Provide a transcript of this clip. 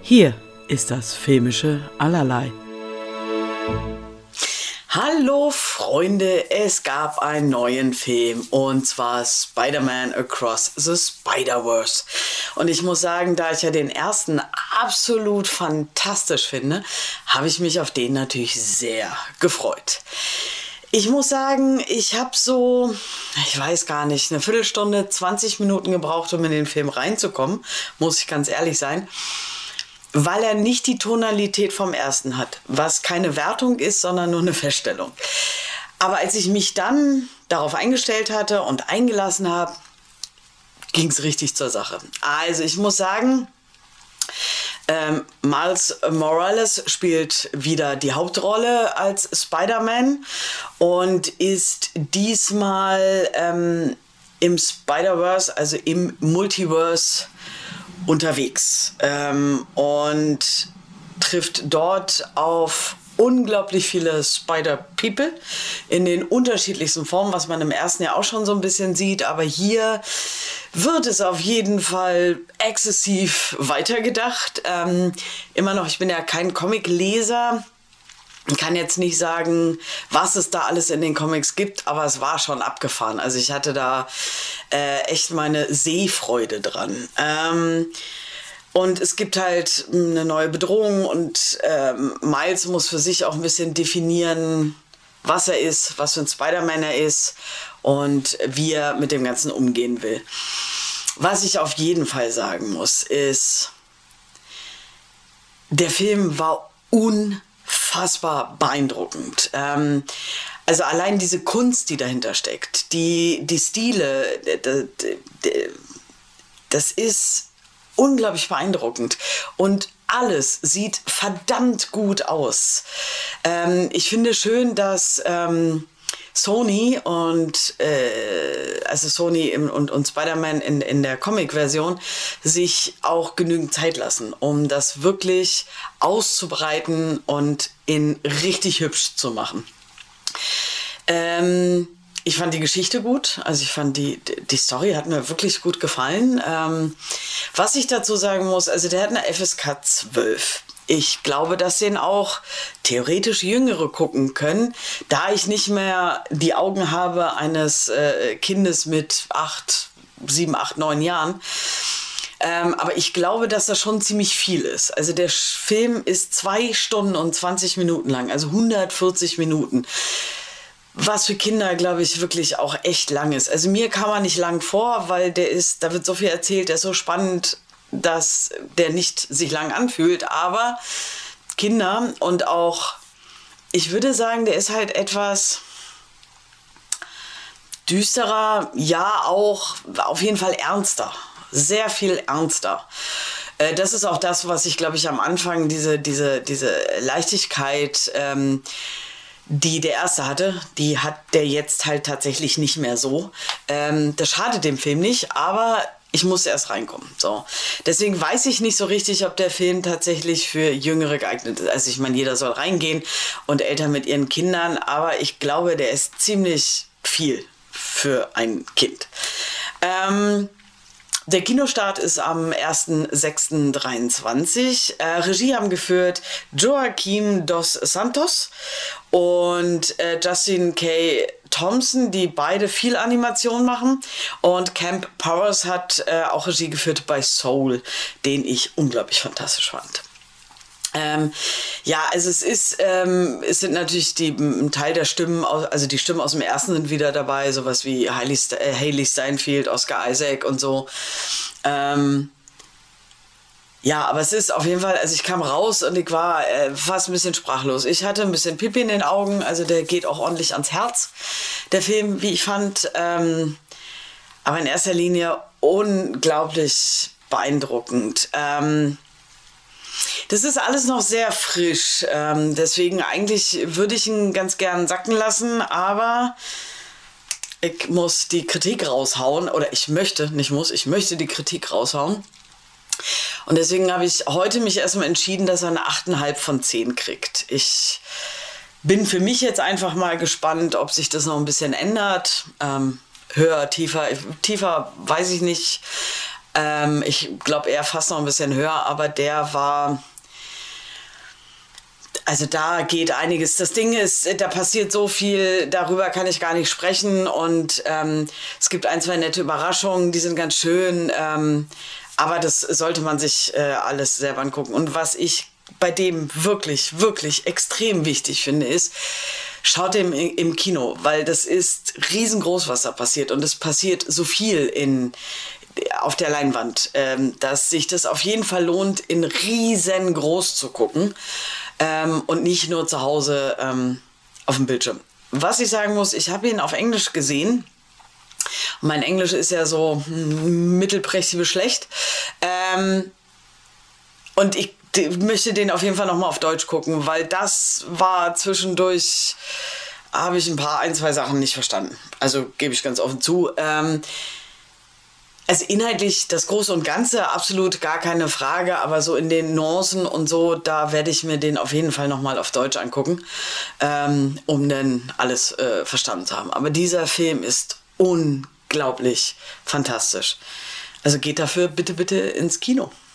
Hier ist das filmische Allerlei. Hallo Freunde, es gab einen neuen Film und zwar Spider-Man Across the Spider-Verse. Und ich muss sagen, da ich ja den ersten absolut fantastisch finde, habe ich mich auf den natürlich sehr gefreut. Ich muss sagen, ich habe so, ich weiß gar nicht, eine Viertelstunde, 20 Minuten gebraucht, um in den Film reinzukommen, muss ich ganz ehrlich sein. Weil er nicht die Tonalität vom ersten hat, was keine Wertung ist, sondern nur eine Feststellung. Aber als ich mich dann darauf eingestellt hatte und eingelassen habe, ging es richtig zur Sache. Also ich muss sagen, Miles Morales spielt wieder die Hauptrolle als Spider-Man und ist diesmal im Spider-Verse, also im Multiverse, unterwegs und trifft dort auf unglaublich viele Spider-People in den unterschiedlichsten Formen, was man im ersten Jahr auch schon so ein bisschen sieht. Aber hier wird es auf jeden Fall exzessiv weitergedacht. Immer noch, ich bin ja kein Comic-Leser. Ich kann jetzt nicht sagen, was es da alles in den Comics gibt, aber es war schon abgefahren. Also ich hatte da echt meine Sehfreude dran. Und es gibt halt eine neue Bedrohung und Miles muss für sich auch ein bisschen definieren, was er ist, was für ein Spider-Man er ist und wie er mit dem Ganzen umgehen will. Was ich auf jeden Fall sagen muss, ist, der Film war unfassbar beeindruckend. Also allein diese Kunst, die dahinter steckt, die Stile, das ist unglaublich beeindruckend. Und alles sieht verdammt gut aus. Ich finde schön, dass Sony und Spider-Man in der Comic-Version sich auch genügend Zeit lassen, um das wirklich auszubreiten und in richtig hübsch zu machen. Ich fand die Geschichte gut, also ich fand die Story hat mir wirklich gut gefallen. Was ich dazu sagen muss, also der hat eine FSK 12. Ich glaube, dass den auch theoretisch Jüngere gucken können, da ich nicht mehr die Augen habe eines Kindes mit 7, 8, 9 Jahren. Aber ich glaube, dass das schon ziemlich viel ist. Also der Film ist 2 Stunden und 20 Minuten lang, also 140 Minuten. Was für Kinder, glaube ich, wirklich auch echt lang ist. Also mir kam er nicht lang vor, weil da wird so viel erzählt, der ist so spannend, dass der nicht sich lang anfühlt. Aber Kinder und auch, ich würde sagen, der ist halt etwas düsterer, ja auch auf jeden Fall ernster. Sehr viel ernster. Das ist auch das, was ich, glaube ich, am Anfang, diese Leichtigkeit, die der erste hatte, die hat der jetzt halt tatsächlich nicht mehr so. Das schadet dem Film nicht, aber ich musste erst reinkommen. So. Deswegen weiß ich nicht so richtig, ob der Film tatsächlich für Jüngere geeignet ist. Also ich meine, jeder soll reingehen und Eltern mit ihren Kindern, aber ich glaube, der ist ziemlich viel für ein Kind. Der Kinostart ist am 1.6.23. Regie haben geführt Joaquim dos Santos und Justin K. Thompson, die beide viel Animation machen. Und Camp Powers hat auch Regie geführt bei Soul, den ich unglaublich fantastisch fand. Also es sind natürlich ein Teil der Stimmen, also die Stimmen aus dem ersten sind wieder dabei, sowas wie Hailee Steinfeld, Oscar Isaac und so. Aber es ist auf jeden Fall, also ich kam raus und ich war fast ein bisschen sprachlos. Ich hatte ein bisschen Pipi in den Augen, also der geht auch ordentlich ans Herz, der Film, wie ich fand. Aber in erster Linie unglaublich beeindruckend. Das ist alles noch sehr frisch, deswegen eigentlich würde ich ihn ganz gern sacken lassen, aber ich muss die Kritik raushauen, oder ich möchte die Kritik raushauen. Und deswegen habe ich heute mich erstmal entschieden, dass er eine 8,5 von 10 kriegt. Ich bin für mich jetzt einfach mal gespannt, ob sich das noch ein bisschen ändert. Höher, tiefer weiß ich nicht. Ich glaube, er fast noch ein bisschen höher, aber der war... Also da geht einiges. Das Ding ist, da passiert so viel, darüber kann ich gar nicht sprechen. Und es gibt ein, zwei nette Überraschungen, die sind ganz schön. Aber das sollte man sich alles selber angucken. Und was ich bei dem wirklich, wirklich extrem wichtig finde, ist, schaut im Kino, weil das ist riesengroß, was da passiert. Und es passiert so viel auf der Leinwand, dass sich das auf jeden Fall lohnt, in riesengroß zu gucken. Und nicht nur zu Hause auf dem Bildschirm. Was ich sagen muss, ich habe ihn auf Englisch gesehen. Und mein Englisch ist ja so mittelprächtig bis schlecht. Und ich möchte den auf jeden Fall nochmal auf Deutsch gucken, weil das war zwischendurch, habe ich ein, zwei Sachen nicht verstanden. Also gebe ich ganz offen zu. Also inhaltlich das Große und Ganze absolut gar keine Frage, aber so in den Nuancen und so, da werde ich mir den auf jeden Fall nochmal auf Deutsch angucken, um dann alles verstanden zu haben. Aber dieser Film ist unglaublich fantastisch. Also geht dafür bitte, bitte ins Kino.